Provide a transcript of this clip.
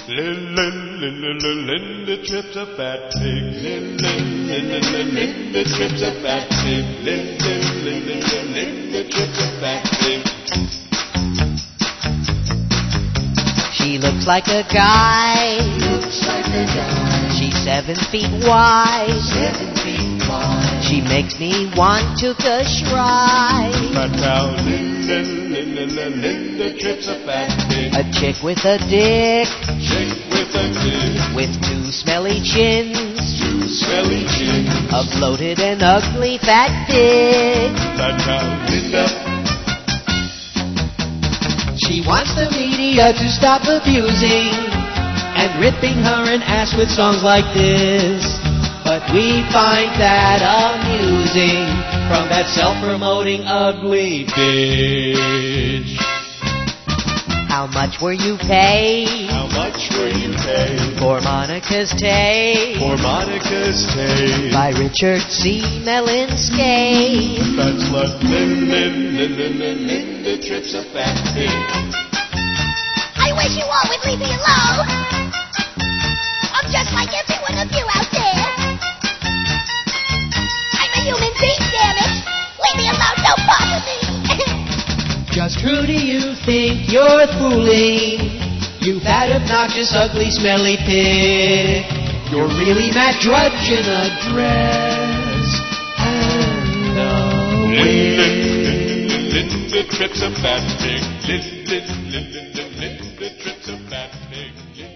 Linda Tripp's a fat pig. Linda Tripp's a fat pig. Linda Tripp's a fat pig. She looks like a guy. She's 7 feet wide. She makes me want to cry. Fat cow, Linda Tripp's a fat pig. A chick with a dick. Chick with a dick. With 2 smelly chins. 2 smelly chins. A bloated and ugly fat pig. Fat cow, Linda. She wants the media to stop abusing and ripping her an ass with songs like this. But we find that amusing from that self-promoting ugly bitch. How much were you paid? How much were you paid? For Monica's Tape. For Monica's Tape. By Richard C. Melinskay. Fat slut, Linda Tripp's a fat pig. I wish you all would leave me alone. I'm just like every one of you out there. I'm a human being, damn it. Leave me alone, don't bother me. Just who do you think you're fooling? You fat, obnoxious, ugly, smelly pig. You're really Matt Drudge in a dress and a wig. Linda Tripp's a fat pig. Linda Tripp's a fat pig.